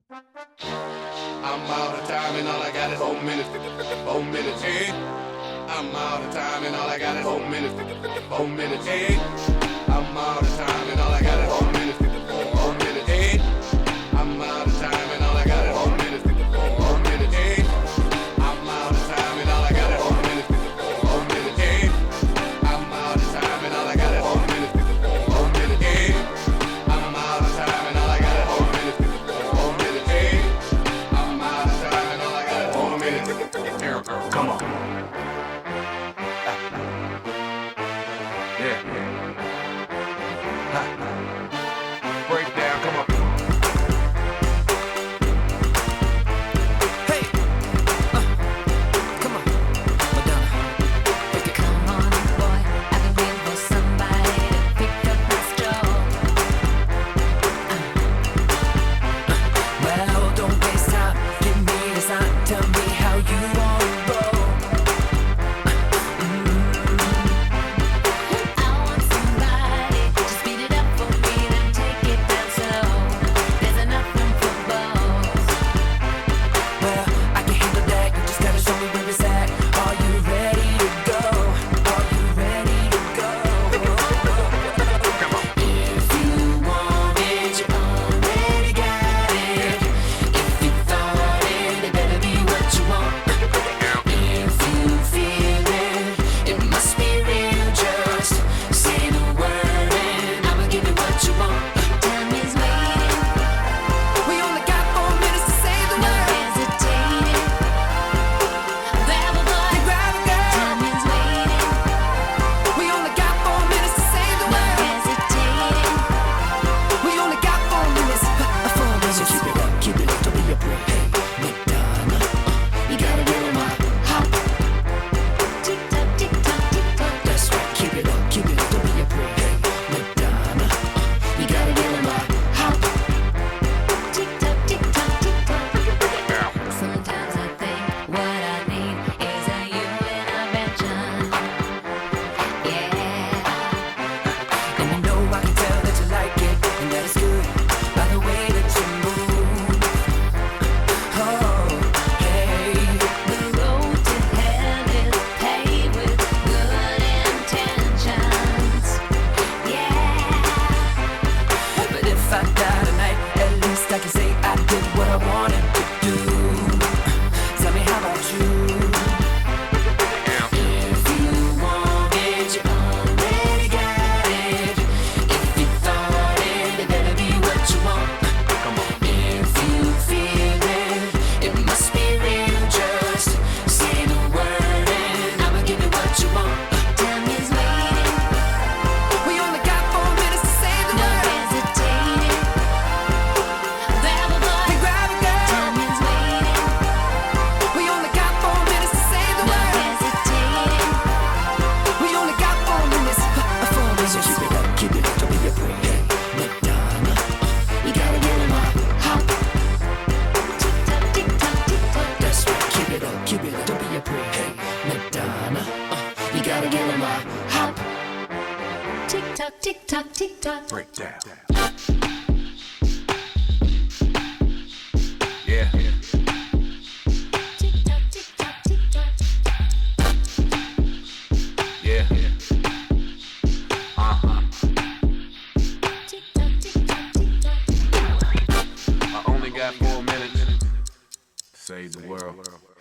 I'm out of time and all I got is 4 minutes. 4 minutes, hey. I'm out of time and all I got is 4 minutes. 4 minutes, hey. I'm out of time and all I got is 4 minutes. 4 minutes, hey. I'm out of time and all I got is 4 minutes. 4 minutes, hey. I'm out of time and all I got is 4 minutes. 4 minutes, hey. I'm out of time and all I got is 4 minutes. 4 minutes, hey. I'm out of time and all I got is 4 minutes. 4 minutes, hey. I'm out of time and all I got is 4 minutes. Here, girl, come on. Yeah. Break down, come on. Hey, come on, Madonna. Come on, boy, I've been waiting for somebody to pick up my straw. Well, don't waste time. Give me the sign. Tell me how you wanna roll. I want somebody to speed it up for me, then take it down slow. There's enough room for both. Well, I can handle that. You just gotta show me where it's at. Are you ready to go? Are you ready to go? If you want it, you already got it. If you thought it, it better be what you want. If you feel it, it must be real. Just say the word and I'ma give you what you want. Time is waiting, We only got 4 minutes to say the no word. hesitating. Grab a boy, Grab a girl. time is waiting, We only got 4 minutes to say the no word. hesitating. We only got 4 minutes. 4 minutes. So keep it up, don't be a prick. Hey, Madonna, you gotta get on my hop. Tick tock, tick tock, tick tock. That's right, keep it up, don't be a prick. Hey, Madonna, you gotta get on my hop. Tick tock, tick tock, tick tock. Sometimes I think what I need is a you intervention. Yeah. And you know I can tell that you like it, and that it's good by the way that you move. Oh, hey. The road to hell is paved with good intentions. Yeah. But if I die tonight, at least I can say I did what I wanted to do. Tell me how about you? If you want it, you already got it. If you thought it, it better be what you want. If you feel it, it must be real. Just say the word and I'ma give you what you want. Time is waiting, We only got 4 minutes to say the no word. hesitating. Grab a boy, Grab a girl. time is waiting, We only got 4 minutes to say the no word. hesitating. We only got 4 minutes. 4 So minutes. keep it up, don't be a prick. Hey, Madonna, you gotta get on my hop. Tick tock, tick tock, tick tock. That's right, keep it up, don't be a prick. Hey, Madonna, you gotta get on my hop. Tick tock, tick tock, tick tock. Break down. Yeah. Tick tock, tick tock, tick tock. Yeah. Tick tock, tick tock, tick tock. I only got 4 minutes to save the world.